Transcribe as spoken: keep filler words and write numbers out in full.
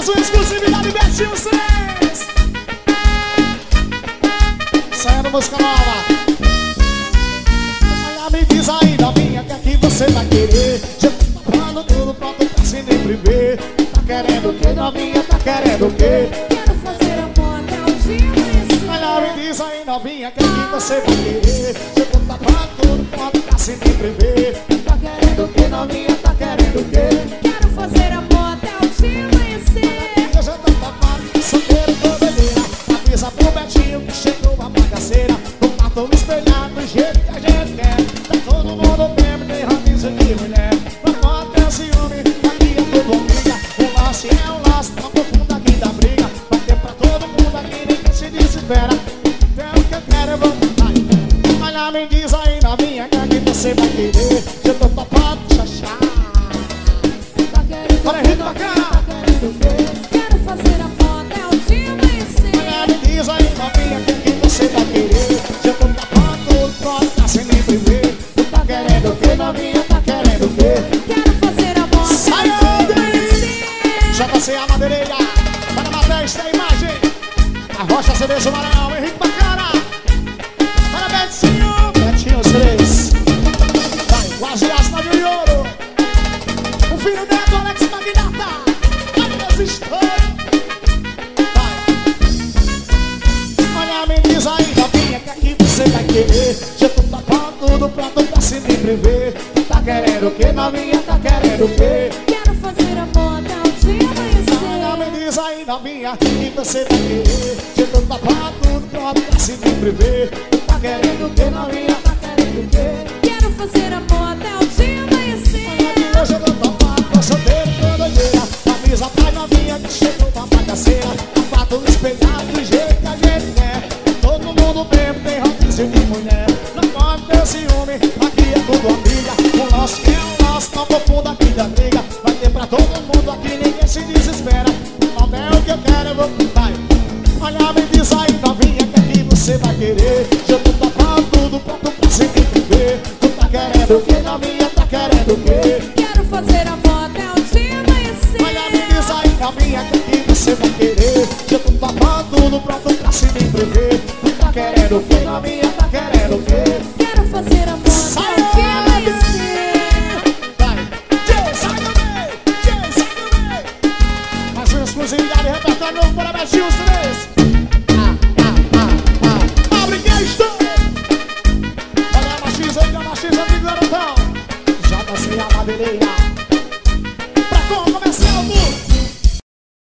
Mais uma exclusividade, Betinho três. Saindo música nova. Olha, me diz aí, novinha, que aqui você vai querer. Já tô falando tudo pronto pra se nem primeiro. Tá querendo o que, novinha? Tá querendo o quê? Quero fazer amor até o dia amanhecer. Olha, me diz aí, novinha, que aqui você vai querer. Já tô falando tudo pronto pra se nem primeiro. Tá querendo o que, novinha? Tá querendo o quê? Quero fazer amor até o dia amanhecer. Eu já tô tapado, solteiro, tô bebeira. Avisa pro Betinho que chegou a bagaceira. No quarto espelhado, do jeito que a gente quer. Tá todo mundo bebo, tem rodízio de mulher. Não pode ter ciúme, aqui é tudo amiga. O lance é um laço, não confunda aqui da briga. Vai ter pra todo mundo aqui, ninguém se desespera. Então o que eu quero, eu vou vai. Olha, me diz aí, novinha, que aqui você vai querer. Eu tô tapado, xaxá. Tá querendo Bora, o quê, ritmo novinha? bacana. Tá querendo o quê? Quero fazer amor até o dia amanhecer. Olha, me diz aí, novinha, que aqui você vai querer. Já tô tapando tudo, pronto, tá sem nem primeiro. Tu tá querendo o que, novinha? Tá querendo o quê? Quero fazer amor até Sai, o dia amanhecer. já passei a madeireira. Para matar esta imagem. A Rocha C D Sumarão, Henrique Bacana. Para Betinho, Betinho três. Vai, quase asna de ouro. O filho neto, Alex Magnata. Olha meus estoures. Vai. Olha, me diz aí, novinha, que aqui você vai querer. Já tô tapando tudo pronto pra se me prever. Tá querendo o que, novinha? Tá querendo o quê? Quero fazer amor até o dia Olha, amanhecer. me diz aí, novinha, que você vai querer. Já tô tapando tudo pronto pra se me prever. Tá querendo o que, novinha? Tá querendo o quê? Quero fazer amor até o dia amanhecer. Olha, hoje eu tô topado, tô solteiro todo dia. Avisa pra novinha que chegou uma bagaceira. A fato espelhado do jeito que a gente quer. Todo mundo bebo, tem rodízio de mulher. Não pode ter ciúme, aqui é tudo amiga. O nosso é o nosso, não confunda aqui da briga. Vai ter pra todo mundo aqui, ninguém se desespera. Não é o que eu quero, eu vou vai. Olha, me diz aí, novinha, que aqui você vai querer. Já tô tapando tudo pronto pra se entender. Tu tá querendo o que, novinha? Tá querendo o quê? Quero fazer amor até o dia amanhecer. Olha, me diz aí, novinha, que aqui você vai querer. Já tô tapando tudo pronto pra se me prever. Tu tá querendo o que, novinha? Tá querendo o quê? Quero fazer amor Sai, até o dia amanhecer. vai, Jay, sai do meio, Jay, sai do meio. Mais uma exclusividade, repertório novo para Betinho três. Ah, ah, ah, ah. Abre que estou. Olha a machisa aí, a machisa do garotão. Já passei a madeireira. Pra como começamos?